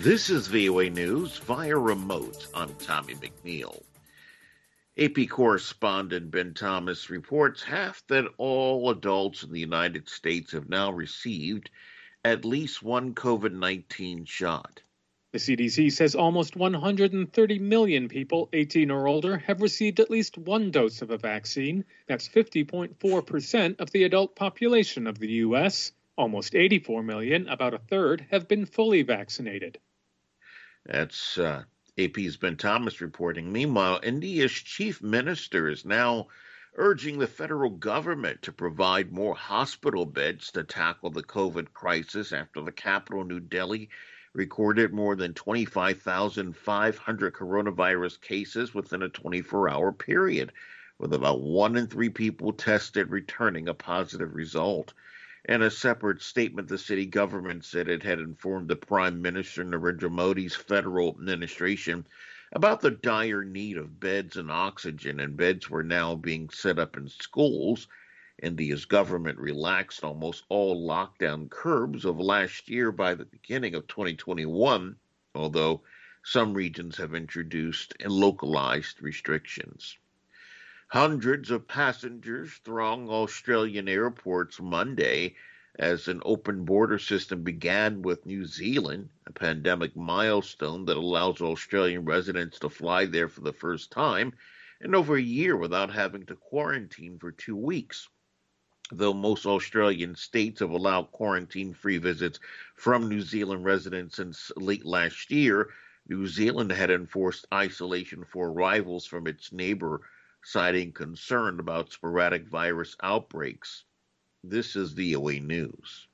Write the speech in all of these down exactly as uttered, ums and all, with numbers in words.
This is V O A News via remote. I'm Tommy McNeil. A P correspondent Ben Thomas reports half that all adults in the United States have now received at least one COVID nineteen shot. The C D C says almost one hundred thirty million people eighteen or older have received at least one dose of a vaccine. That's fifty point four percent of the adult population of the U S. Almost eighty-four million, about a third, have been fully vaccinated. That's uh, A P's Ben Thomas reporting. Meanwhile, India's chief minister is now urging the federal government to provide more hospital beds to tackle the COVID crisis after the capital, New Delhi, recorded more than twenty-five thousand five hundred coronavirus cases within a twenty-four hour period, with about one in three people tested returning a positive result. In a separate statement, the city government said it had informed the Prime Minister Narendra Modi's federal administration about the dire need of beds and oxygen, and beds were now being set up in schools. India's government relaxed almost all lockdown curbs of last year by the beginning of twenty twenty-one, although some regions have introduced localized restrictions. Hundreds of passengers thronged Australian airports Monday as an open border system began with New Zealand, a pandemic milestone that allows Australian residents to fly there for the first time in over a year without having to quarantine for two weeks. Though most Australian states have allowed quarantine-free visits from New Zealand residents since late last year, New Zealand had enforced isolation for arrivals from its neighbor, citing concern about sporadic virus outbreaks. This is V O A News.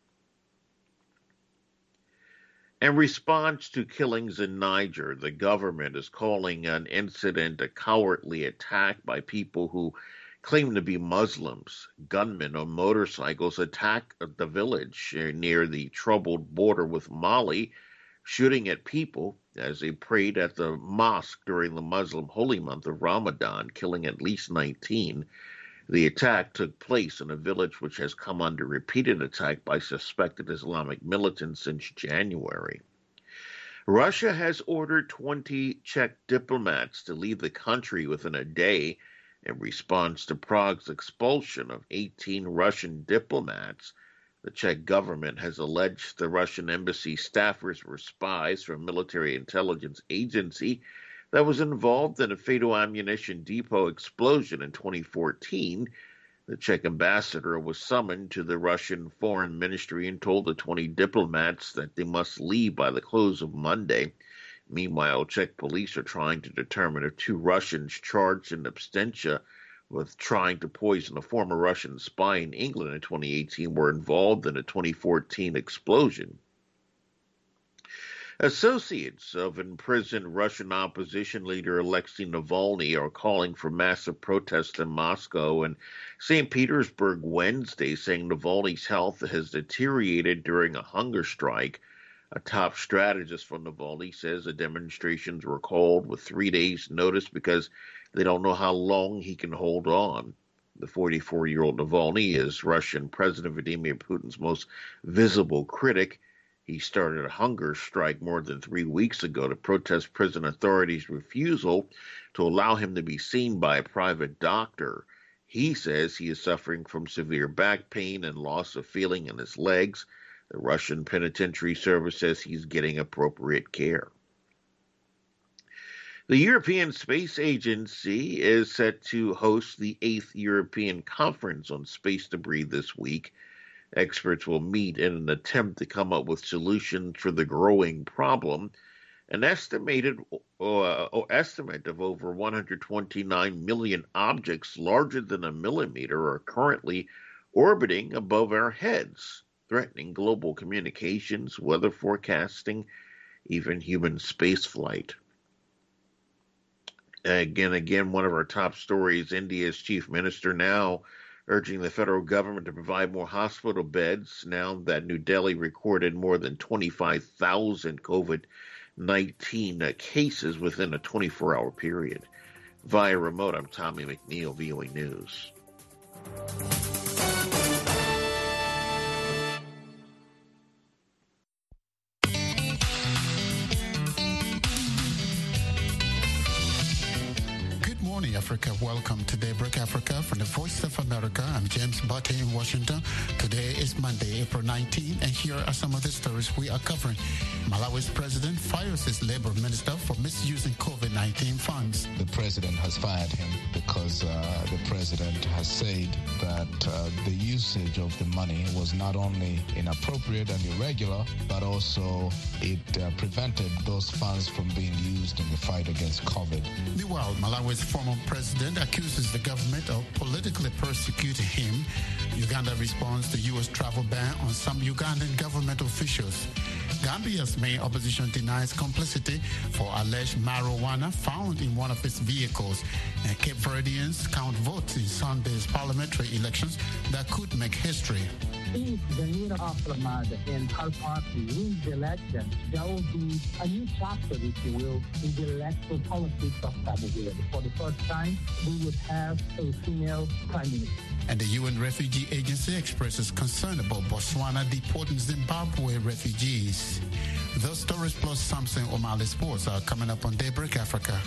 In response to killings in Niger, the government is calling an incident a cowardly attack by people who claim to be Muslims. Gunmen on motorcycles attacked the village near the troubled border with Mali, shooting at people as they prayed at the mosque during the Muslim holy month of Ramadan, killing at least nineteen. The attack took place in a village which has come under repeated attack by suspected Islamic militants since January. Russia has ordered twenty Czech diplomats to leave the country within a day in response to Prague's expulsion of eighteen Russian diplomats. The Czech government has alleged the Russian embassy staffers were spies from a military intelligence agency that was involved in a fatal ammunition depot explosion in twenty fourteen. The Czech ambassador was summoned to the Russian Foreign Ministry and told the twenty diplomats that they must leave by the close of Monday. Meanwhile, Czech police are trying to determine if two Russians charged in absentia with trying to poison a former Russian spy in England in twenty eighteen were involved in a twenty fourteen explosion. Associates of imprisoned Russian opposition leader Alexei Navalny are calling for massive protests in Moscow and Saint Petersburg Wednesday, saying Navalny's health has deteriorated during a hunger strike. A top strategist for Navalny says the demonstrations were called with three days' notice because they don't know how long he can hold on. The forty-four-year-old Navalny is Russian President Vladimir Putin's most visible critic. He started a hunger strike more than three weeks ago to protest prison authorities' refusal to allow him to be seen by a private doctor. He says he is suffering from severe back pain and loss of feeling in his legs. The Russian Penitentiary Service says he's getting appropriate care. The European Space Agency is set to host the eighth European Conference on Space Debris this week. Experts will meet in an attempt to come up with solutions for the growing problem. An estimated uh, estimate of over one hundred twenty-nine million objects larger than a millimeter are currently orbiting above our heads, threatening global communications, weather forecasting, even human spaceflight. Again, again, one of our top stories, India's chief minister now urging the federal government to provide more hospital beds now that New Delhi recorded more than twenty-five thousand COVID nineteen cases within a twenty-four hour period. Via remote, I'm Tommy McNeil, V O A News. Africa. Welcome to Daybreak Africa from the Voice of America. I'm James Butte in Washington. Today is Monday, April nineteenth, and here are some of the stories we are covering. Malawi's president fires his labor minister for misusing COVID nineteen funds. The president has fired him because uh, the president has said that uh, the usage of the money was not only inappropriate and irregular, but also it uh, prevented those funds from being used in the fight against COVID. Meanwhile, Malawi's former president accuses the government of politically persecuting him. Uganda responds to U S travel ban on some Ugandan government officials. Gambia's main opposition denies complicity for alleged marijuana found in one of its vehicles. And Cape Verdeans count votes in Sunday's parliamentary elections that could make history. If the leader of Ramada and her party wins the election, there will be a new chapter, if you will, in the electoral politics of Cabo Verde. For the first time, we would have a female prime minister. And the U N Refugee Agency expresses concern about Botswana deporting Zimbabwe refugees. Those stories plus Samson O'Malley Sports are coming up on Daybreak Africa.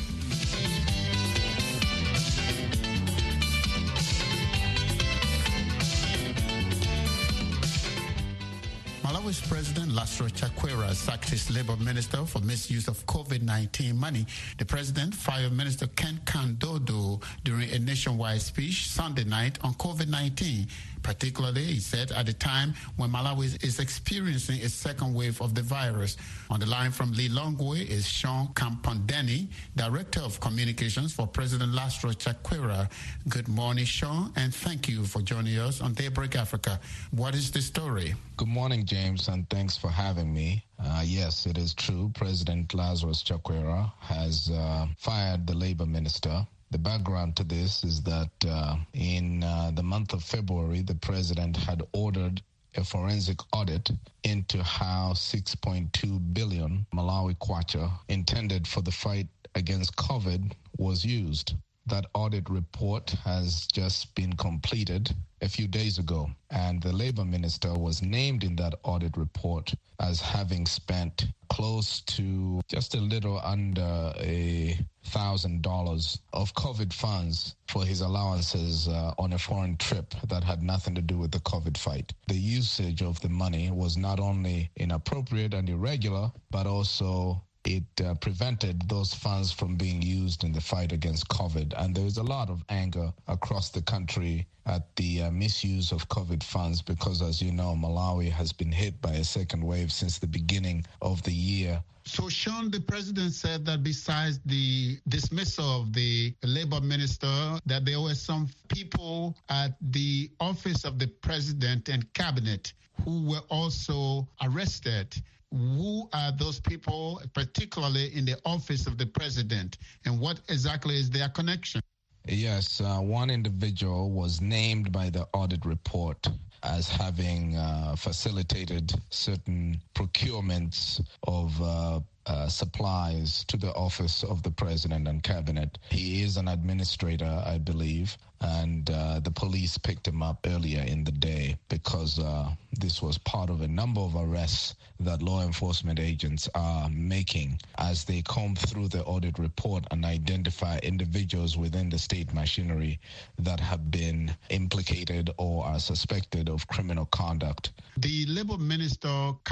Malawi's President Lazarus Chakwera sacked his labor minister for misuse of COVID nineteen money. The president fired Minister Ken Kandodo during a nationwide speech Sunday night on COVID nineteen. Particularly, he said, at the time when Malawi is experiencing a second wave of the virus. On the line from Lilongwe is Sean Kampondeni, Director of Communications for President Lazarus Chakwera. Good morning, Sean, and thank you for joining us on Daybreak Africa. What is the story? Good morning, James, and thanks for having me. Uh, yes, it is true. President Lazarus Chakwera has uh, fired the labor minister. The background to this is that uh, in uh, the month of February, the president had ordered a forensic audit into how six point two billion Malawi kwacha intended for the fight against COVID was used. That audit report has just been completed a few days ago, and the labor minister was named in that audit report as having spent close to just a little under a thousand dollars of COVID funds for his allowances uh, on a foreign trip that had nothing to do with the COVID fight. The usage of the money was not only inappropriate and irregular, but also it uh, prevented those funds from being used in the fight against COVID. And there is a lot of anger across the country at the uh, misuse of COVID funds because, as you know, Malawi has been hit by a second wave since the beginning of the year. So, Sean, the president said that besides the dismissal of the labor minister, that there were some people at the office of the president and cabinet who were also arrested. Who are those people, particularly in the office of the president, and what exactly is their connection? Yes, uh, one individual was named by the audit report as having uh, facilitated certain procurements of uh, uh, supplies to the office of the president and cabinet. He is an administrator, I believe, and uh, the police picked him up earlier in the day because uh, this was part of a number of arrests that law enforcement agents are making as they comb through the audit report and identify individuals within the state machinery that have been implicated or are suspected of criminal conduct. The Labour Minister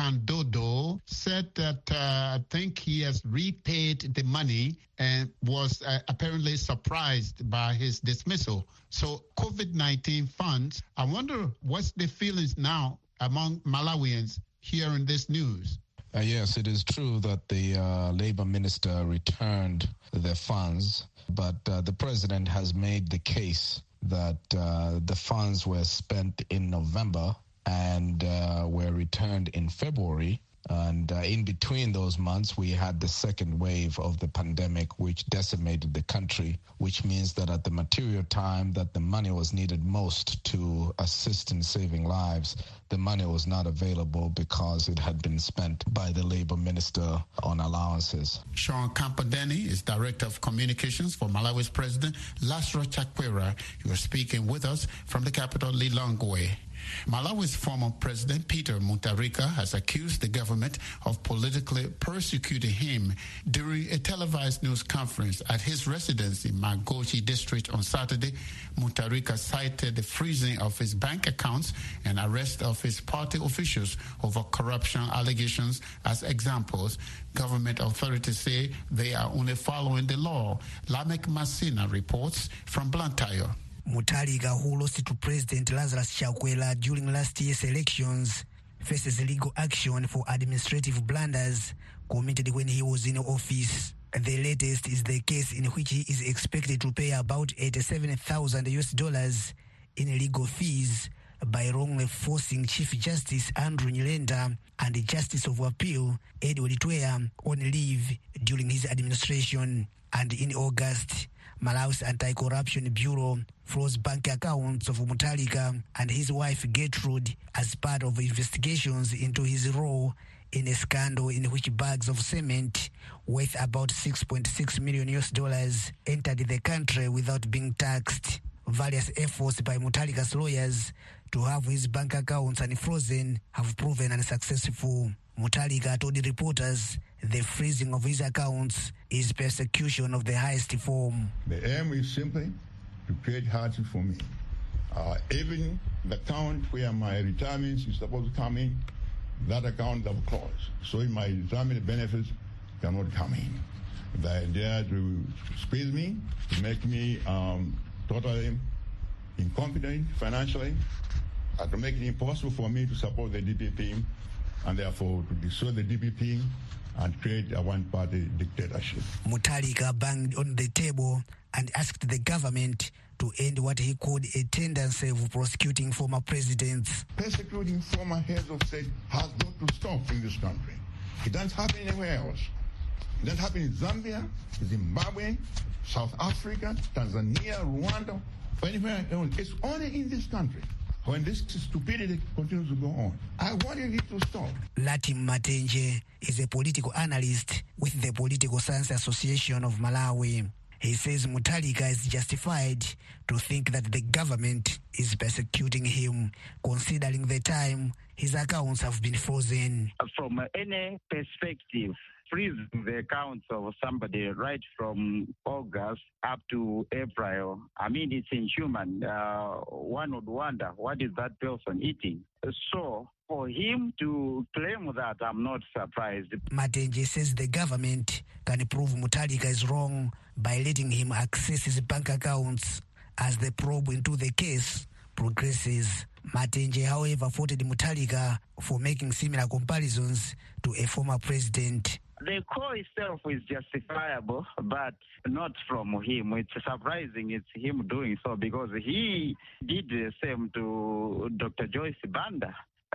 Kandodo said that uh, I think he has repaid the money and was uh, apparently surprised by his dismissal. So COVID nineteen funds, I wonder what's the feelings now among Malawians hearing this news? Uh, yes, it is true that the uh, labor minister returned the funds, but uh, the president has made the case that uh, the funds were spent in November and uh, were returned in February. And uh, in between those months, we had the second wave of the pandemic, which decimated the country, which means that at the material time that the money was needed most to assist in saving lives, the money was not available because it had been spent by the labor minister on allowances. Sean Kampondeni is Director of Communications for Malawi's President Lazarus Chakwera. You are speaking with us from the capital, Lilongwe. Malawi's former president, Peter Mutharika, has accused the government of politically persecuting him during a televised news conference at his residence in Mangochi district on Saturday. Mutharika cited the freezing of his bank accounts and arrest of his party officials over corruption allegations as examples. Government authorities say they are only following the law. Lamek Masina reports from Blantyre. Mutharika, who lost to President Lazarus Chakwera during last year's elections, faces legal action for administrative blunders committed when he was in office. The latest is the case in which he is expected to pay about eighty-seven thousand U S dollars in legal fees by wrongly forcing Chief Justice Andrew Nyirenda and the Justice of Appeal Edward Twea on leave during his administration. And in August, Malawi's Anti-Corruption Bureau froze bank accounts of Mutharika and his wife Gertrude as part of investigations into his role in a scandal in which bags of cement worth about six point six million U S dollars entered the country without being taxed. Various efforts by Mutharika's lawyers to have his bank accounts unfrozen have proven unsuccessful. Mutharika told the reporters the freezing of his accounts is persecution of the highest form. The aim is simply to create hardship for me. Uh, even the account where my retirement is supposed to come in, that account have closed. So my retirement benefits cannot come in. The idea to squeeze me, to make me um, totally incompetent financially, and to make it impossible for me to support the D P P, and therefore to destroy the D P P and create a one-party dictatorship. Mutharika banged on the table and asked the government to end what he called a tendency of prosecuting former presidents. Persecuting former heads of state has got to stop in this country. It doesn't happen anywhere else. It doesn't happen in Zambia, Zimbabwe, South Africa, Tanzania, Rwanda, or anywhere else. It's only in this country when this stupidity continues to go on. I wanted it to stop. Latim Matenje is a political analyst with the Political Science Association of Malawi. He says Mutharika is justified to think that the government is persecuting him, considering the time his accounts have been frozen. From any perspective, freezing the accounts of somebody right from August up to April, I mean, it's inhuman. Uh, one would wonder, what is that person eating? So, for him to claim that, I'm not surprised. Matenje says the government can prove Mutharika is wrong by letting him access his bank accounts as the probe into the case progresses. Matenje, however, faulted Mutharika for making similar comparisons to a former president. The call itself is justifiable, but not from him. It's surprising it's him doing so because he did the same to Doctor Joyce Banda.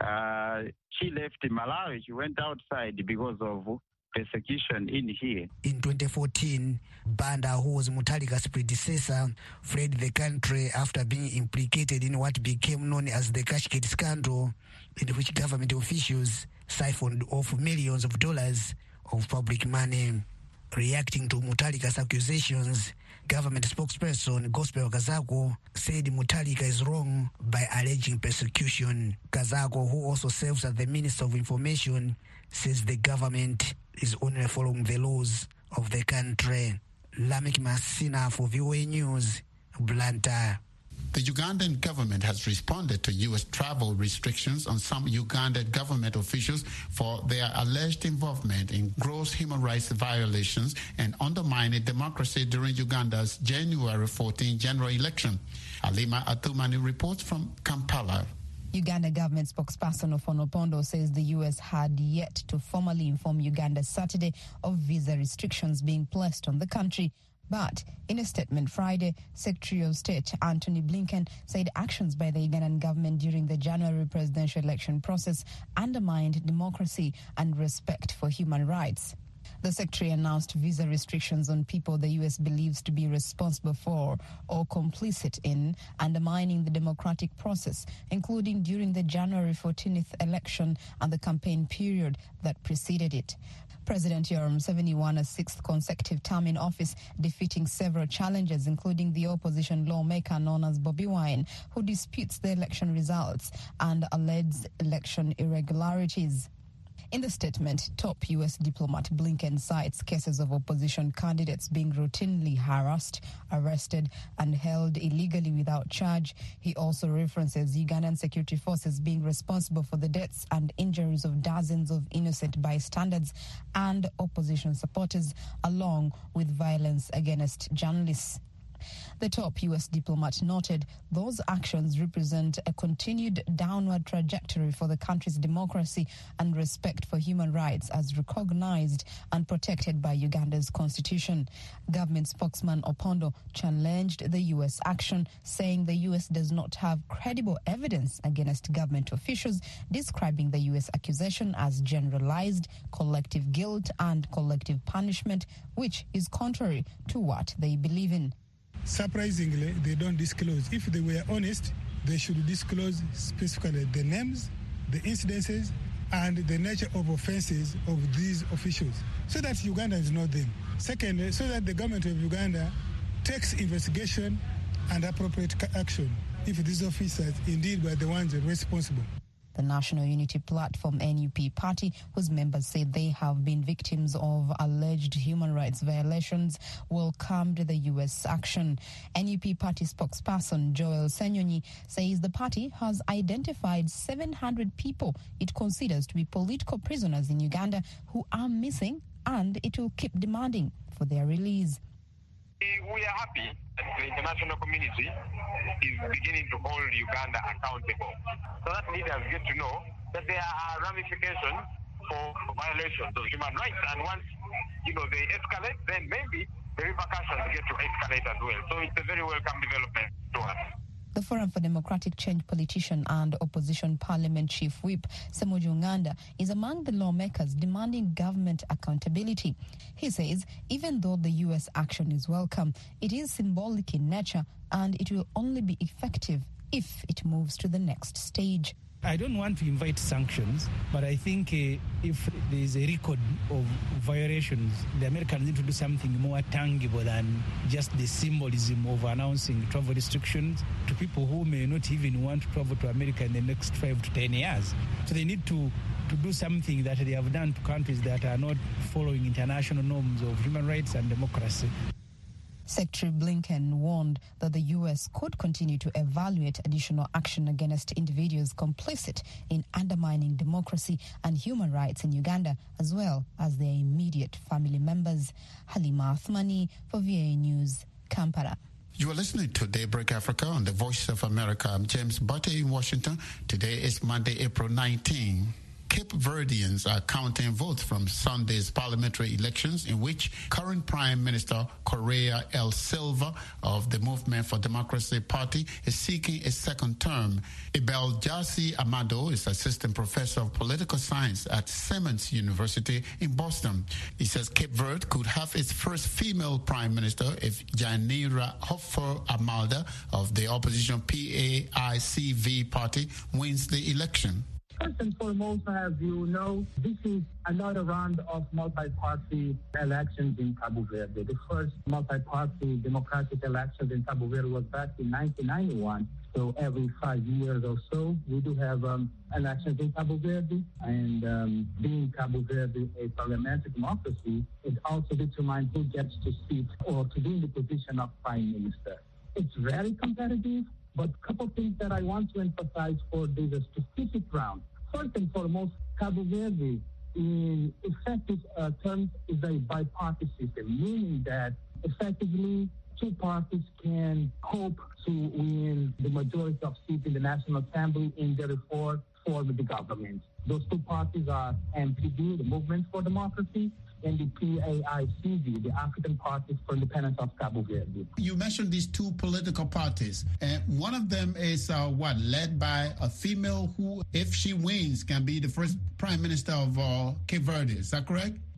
Uh, she left Malawi. She went outside because of persecution in here. In twenty fourteen, Banda, who was Mutharika's predecessor, fled the country after being implicated in what became known as the Cashgate scandal, in which government officials siphoned off millions of dollars of public money. Reacting to Mutharika's accusations, government spokesperson Gospel Kazako said Mutharika is wrong by alleging persecution. Kazako, who also serves as the Minister of Information, says the government is only following the laws of the country. Lamek Masina for V O A News, Blantyre. The Ugandan government has responded to U S travel restrictions on some Ugandan government officials for their alleged involvement in gross human rights violations and undermining democracy during Uganda's January fourteenth general election. Alima Atumani reports from Kampala. Uganda government spokesperson Ofono Pondo says the U S had yet to formally inform Uganda Saturday of visa restrictions being placed on the country. But in a statement Friday, Secretary of State Anthony Blinken said actions by the Ugandan government during the January presidential election process undermined democracy and respect for human rights. The secretary announced visa restrictions on people the U S believes to be responsible for or complicit in undermining the democratic process, including during the January fourteenth election and the campaign period that preceded it. President Yoweri Museveni won a sixth consecutive term in office, defeating several challenges, including the opposition lawmaker known as Bobi Wine, who disputes the election results and alleged election irregularities. In the statement, top U S diplomat Blinken cites cases of opposition candidates being routinely harassed, arrested, and held illegally without charge. He also references Ugandan security forces being responsible for the deaths and injuries of dozens of innocent bystanders and opposition supporters, along with violence against journalists. The top U S diplomat noted those actions represent a continued downward trajectory for the country's democracy and respect for human rights as recognized and protected by Uganda's constitution. Government spokesman Opondo challenged the U S action, saying the U S does not have credible evidence against government officials, describing the U S accusation as generalized, collective guilt and collective punishment, which is contrary to what they believe in. Surprisingly, they don't disclose. If they were honest, they should disclose specifically the names, the incidences, and the nature of offenses of these officials, so that Ugandans know them. Secondly, so that the government of Uganda takes investigation and appropriate action if these officers indeed were the ones responsible. The National Unity Platform N U P party, whose members say they have been victims of alleged human rights violations, welcomed the U S action. N U P party spokesperson Joel Senyonyi says the party has identified seven hundred people it considers to be political prisoners in Uganda who are missing, and it will keep demanding for their release. We are happy that the international community is beginning to hold Uganda accountable, so that leaders get to know that there are ramifications for violations of human rights, and once you know they escalate, then maybe the repercussions get to escalate as well. So it's a very welcome development to us. The Forum for Democratic Change politician and opposition parliament chief whip Ssemujju Nganda is among the lawmakers demanding government accountability. He says even though the U S action is welcome, it is symbolic in nature and it will only be effective if it moves to the next stage. I don't want to invite sanctions, but I think uh, if there is a record of violations, the Americans need to do something more tangible than just the symbolism of announcing travel restrictions to people who may not even want to travel to America in the next five to ten years. So they need to, to do something that they have done to countries that are not following international norms of human rights and democracy. Secretary Blinken warned that the U S could continue to evaluate additional action against individuals complicit in undermining democracy and human rights in Uganda, as well as their immediate family members. Halima Athmani for V A News, Kampala. You are listening to Daybreak Africa on the Voice of America. I'm James Butte in Washington. Today is Monday, April nineteenth. Cape Verdeans are counting votes from Sunday's parliamentary elections, in which current Prime Minister Correa El Silva of the Movement for Democracy Party is seeking a second term. Ibel Jasi Amado is assistant professor of political science at Simmons University in Boston. He says Cape Verde could have its first female prime minister if Janira Hoffer Amalda of the opposition P A I C V party wins the election. First and foremost, as you know, this is another round of multi-party elections in Cabo Verde. The first multi-party democratic elections in Cabo Verde was back in nineteen ninety-one. So every five years or so, we do have um, elections in Cabo Verde. And um, being Cabo Verde a parliamentary democracy, it also determines who gets to sit or to be in the position of prime minister. It's very competitive, but a couple of things that I want to emphasize for this specific round. First and foremost, Cabo Verde, in effective uh, terms, is a biparty system, meaning that effectively two parties can hope to win the majority of seats in the National Assembly and therefore form the government. Those two parties are M P D, the Movement for Democracy, and the P A I C V, the African Party for Independence of Cabo Verde. You mentioned these two political parties, and one of them is uh, what, led by a female who, if she wins, can be the first prime minister of uh, Cape Verde. Is that correct?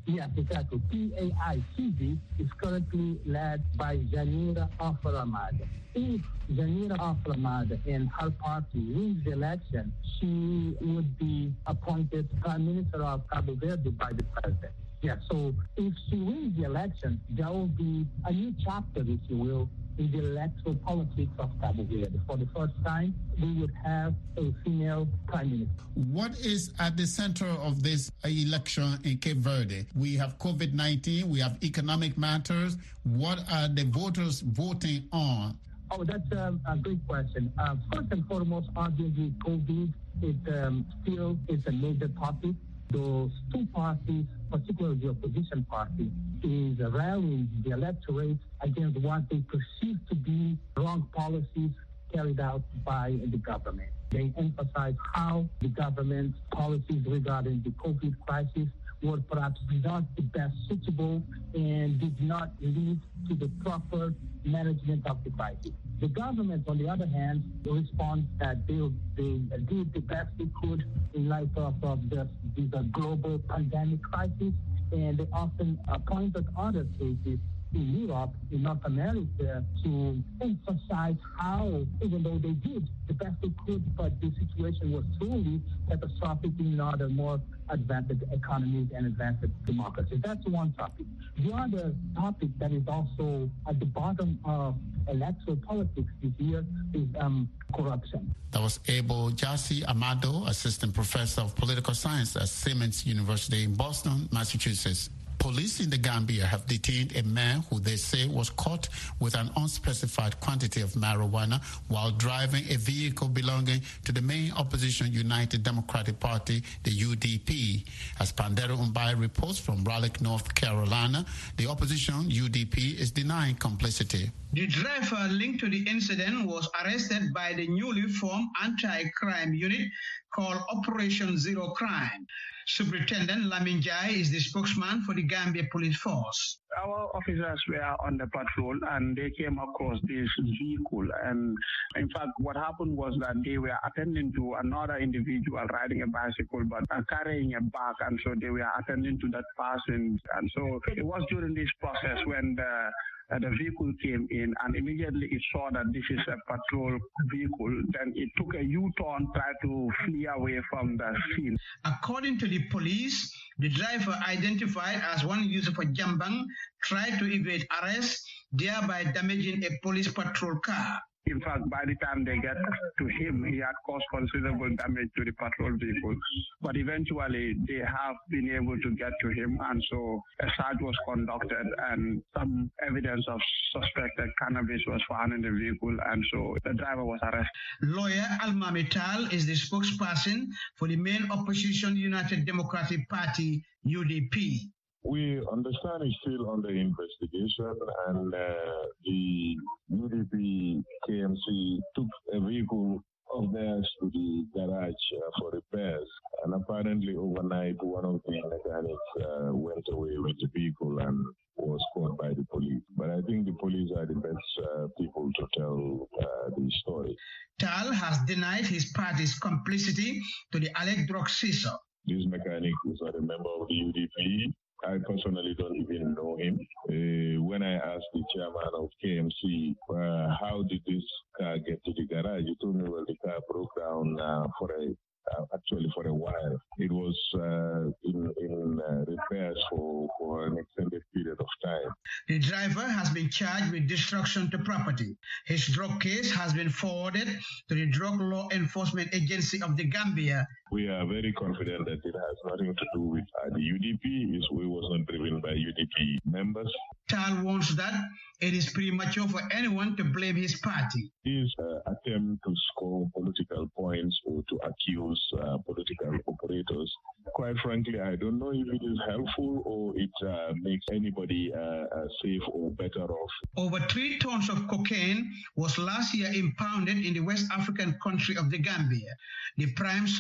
Yes, exactly. P A I C V is currently led by Janira Aframad. If Janira Aframad and her party wins the election, she would be appointed Prime Minister of Cabo Verde by the president. Yeah, so if she wins the election, there will be a new chapter, if you will, in the electoral politics of Cabo Verde. For the first time, we would have a female prime minister. What is at the center of this election in Cape Verde? We have COVID nineteen, we have economic matters. What are the voters voting on? Oh, that's um, a great question. Uh, first and foremost, obviously, COVID is um, still is a major topic. Those two parties, particularly the opposition party, is rallying the electorate against what they perceive to be wrong policies carried out by the government. They emphasize how the government's policies regarding the COVID crisis were perhaps not the best suitable and did not lead to the proper management of the crisis. The government, on the other hand, responds that they, they did the best they could in light of, of this, this uh, global pandemic crisis, and they often appointed other cases in Europe, in North America, to emphasize how, even though they did the best they could, but the situation was truly catastrophic in other more advanced economies and advanced democracies. That's one topic. The other topic that is also at the bottom of electoral politics this year is um, corruption. That was Abel Jasi Amado, Assistant Professor of Political Science at Simmons University in Boston, Massachusetts. Police in the Gambia have detained a man who they say was caught with an unspecified quantity of marijuana while driving a vehicle belonging to the main opposition United Democratic Party, the U D P. As Pandero Umbai reports from Raleigh, North Carolina, the opposition U D P is denying complicity. The driver linked to the incident was arrested by the newly formed anti-crime unit called Operation Zero Crime. Superintendent Lamin Jai is the spokesman for the Gambia Police Force. Our officers were on the patrol and they came across this vehicle. And in fact, what happened was that they were attending to another individual riding a bicycle but uh, carrying a bag. And so they were attending to that person. And so it was during this process when the Uh, the vehicle came in and immediately it saw that this is a patrol vehicle. Then it took a U-turn, tried to flee away from the scene. According to the police, the driver, identified as one Yusufa Jambang, tried to evade arrest, thereby damaging a police patrol car. In fact, by the time they get to him, he had caused considerable damage to the patrol vehicle. But eventually, they have been able to get to him, and so a search was conducted, and some evidence of suspected cannabis was found in the vehicle, and so the driver was arrested. Lawyer Almami Tal is the spokesperson for the main opposition United Democratic Party, U D P. We understand it's still under investigation, and uh, the U D P K M C took a vehicle of theirs to the garage uh, for repairs, and apparently overnight one of the mechanics uh, went away with the vehicle and was caught by the police. But I think the police are the best uh, people to tell uh, the story. Tal has denied his party's complicity to the alleged drug seizure. This mechanic is not a member of the U D P. I personally don't even know him. Uh, when I asked the chairman of K M C, uh, how did this car get to the garage, he told me, well, the car broke down uh, for a Uh, actually for a while. It was uh, in, in uh, repairs for, for an extended period of time. The driver has been charged with destruction to property. His drug case has been forwarded to the Drug Law Enforcement Agency of the Gambia. We are very confident that it has nothing to do with uh, the U D P. It was not driven by U D P members. Tal warns that it is premature for anyone to blame his party. His uh, attempt to score political points or to accuse uh, political operators, quite frankly, I don't know if it is helpful or it uh, makes anybody uh, uh, safe or better off. Over three tons of cocaine was last year impounded in the West African country of the Gambia. The prime suspect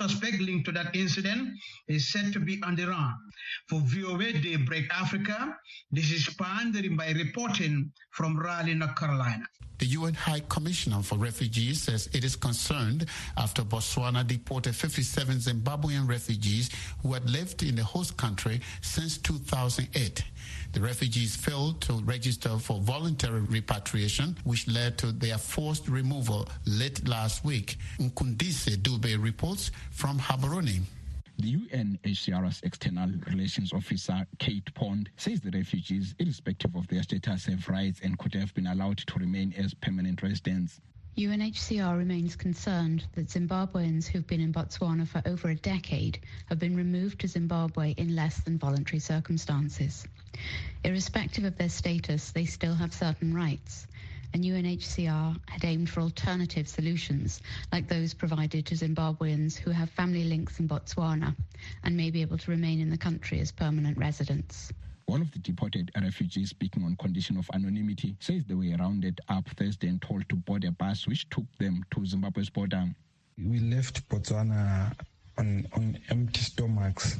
linked to that incident is said to be on the run. For V O A Daybreak Africa, this is Pandering by reporting from Raleigh, North Carolina. The U N High Commissioner for Refugees says it is concerned after Botswana deported fifty-seven Zimbabwean refugees who had lived in the host country since two thousand eight. The refugees failed to register for voluntary repatriation, which led to their forced removal late last week. Nkundise Dube reports from Gaborone. The U N H C R's External Relations Officer, Kate Pond, says the refugees, irrespective of their status, have rights and could have been allowed to remain as permanent residents. U N H C R remains concerned that Zimbabweans who've been in Botswana for over a decade have been removed to Zimbabwe in less than voluntary circumstances. Irrespective of their status, they still have certain rights. And U N H C R had aimed for alternative solutions, like those provided to Zimbabweans who have family links in Botswana and may be able to remain in the country as permanent residents. One of the deported refugees, speaking on condition of anonymity, says they were rounded up Thursday and told to board a bus which took them to Zimbabwe's border. We left Botswana on, on empty stomachs.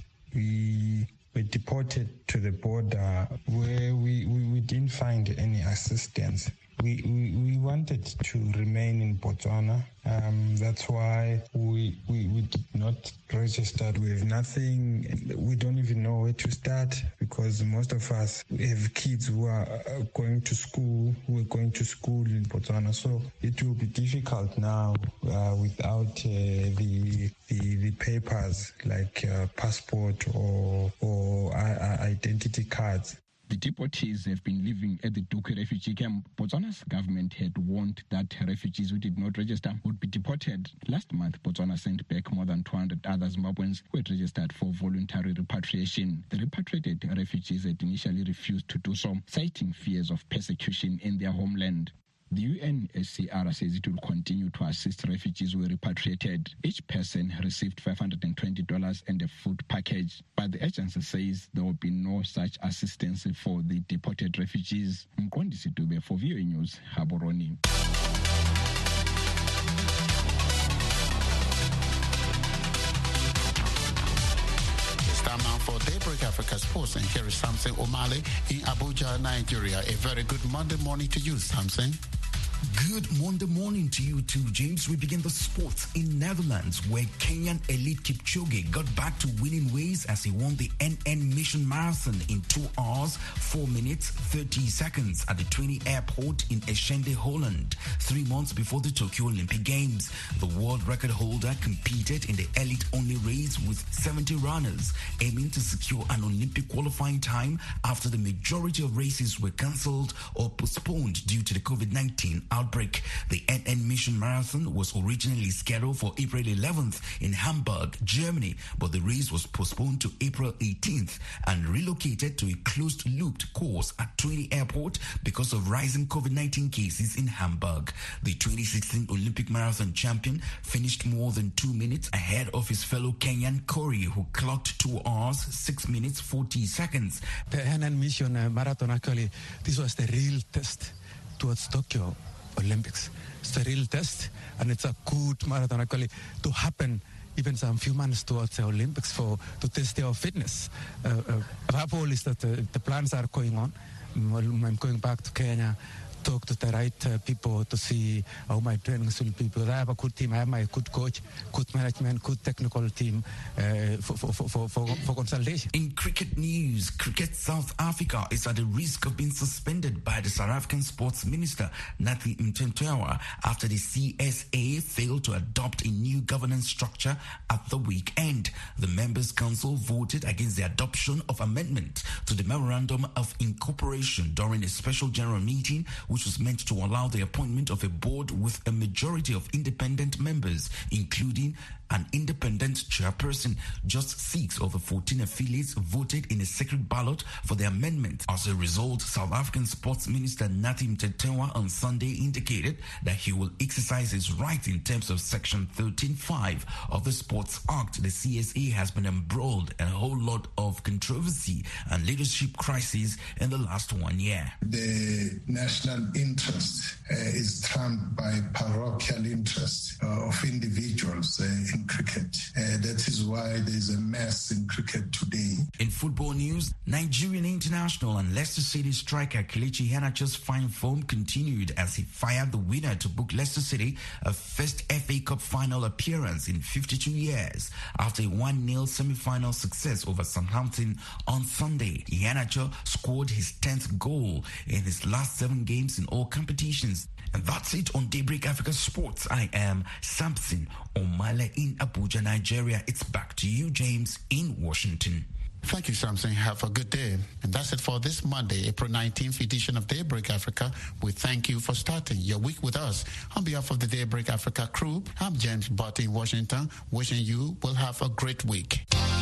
We were deported to the border where we, we, we didn't find any assistance. We, we, we wanted to remain in Botswana. Um, that's why we, we we did not register. We have nothing. We don't even know where to start because most of us have kids who are going to school, who are going to school in Botswana. So it will be difficult now uh, without uh, the, the the papers like uh, passport or or uh, identity cards. The deportees have been living at the Duke refugee camp. Botswana's government had warned that refugees who did not register would be deported. Last month, Botswana sent back more than two hundred other Zimbabweans who had registered for voluntary repatriation. The repatriated refugees had initially refused to do so, citing fears of persecution in their homeland. The U N H C R says it will continue to assist refugees who were repatriated. Each person received five hundred twenty dollars and a food package. But the agency says there will be no such assistance for the deported refugees. Nkondisi Dube for V O A News, Gaborone. It's time now for Daybreak Africa Sports, and here is Samson Omale in Abuja, Nigeria. A very good Monday morning to you, Samson. Good Monday morning to you too, James. We begin the sports in Netherlands, where Kenyan elite Kipchoge got back to winning ways as he won the N N Mission Marathon in two hours, four minutes, thirty seconds at the Twente Airport in Eschede, Holland, three months before the Tokyo Olympic Games. The world record holder competed in the elite-only race with seventy runners, aiming to secure an Olympic qualifying time after the majority of races were cancelled or postponed due to the COVID nineteen outbreak. The N N Mission Marathon was originally scheduled for April eleventh in Hamburg, Germany, but the race was postponed to April eighteenth and relocated to a closed-looped course at Twente Airport because of rising COVID nineteen cases in Hamburg. The twenty sixteen Olympic marathon champion finished more than two minutes ahead of his fellow Kenyan Corey, who clocked two hours, six minutes, forty seconds. The N N Mission uh, Marathon, actually, this was the real test towards Tokyo Olympics. It's a real test, and it's a good marathon actually to happen even some few months towards the Olympics for to test your fitness. Uh, uh, above all is that uh, the plans are going on. I'm going back to Kenya, talk to the right uh, people to see how my trainings will be. Because I have a good team, I have my good coach, good management, good technical team uh, for, for, for, for, for consultation. In cricket news, Cricket South Africa is at the risk of being suspended by the South African Sports Minister, Nathi Mthethwa, after the C S A failed to adopt a new governance structure at the weekend. The Members' Council voted against the adoption of amendment to the Memorandum of Incorporation during a special general meeting, which was meant to allow the appointment of a board with a majority of independent members, including an independent chairperson. Just six of the fourteen affiliates voted in a secret ballot for the amendment. As a result, South African Sports Minister Nathi Mthethwa on Sunday indicated that he will exercise his right in terms of Section thirteen point five of the Sports Act. The C S A has been embroiled in a whole lot of controversy and leadership crises in the last one year. The National national interest uh, is trumped by parochial interest uh, of individuals uh, in cricket. Uh, that is why there is a mess in cricket today. In football news, Nigerian international and Leicester City striker Kelechi Iheanacho's fine form continued as he fired the winner to book Leicester City a first F A Cup final appearance in fifty-two years after a one nil semi-final success over Southampton on Sunday. Iheanacho scored his tenth goal in his last seven games in all competitions. And that's it on Daybreak Africa Sports. I am Samson Omale in Abuja, Nigeria. It's back to you, James, in Washington. Thank you, Samson. Have a good day. And that's it for this Monday, April nineteenth edition of Daybreak Africa. We thank you for starting your week with us. On behalf of the Daybreak Africa crew, I'm James Butt in Washington, wishing you will have a great week.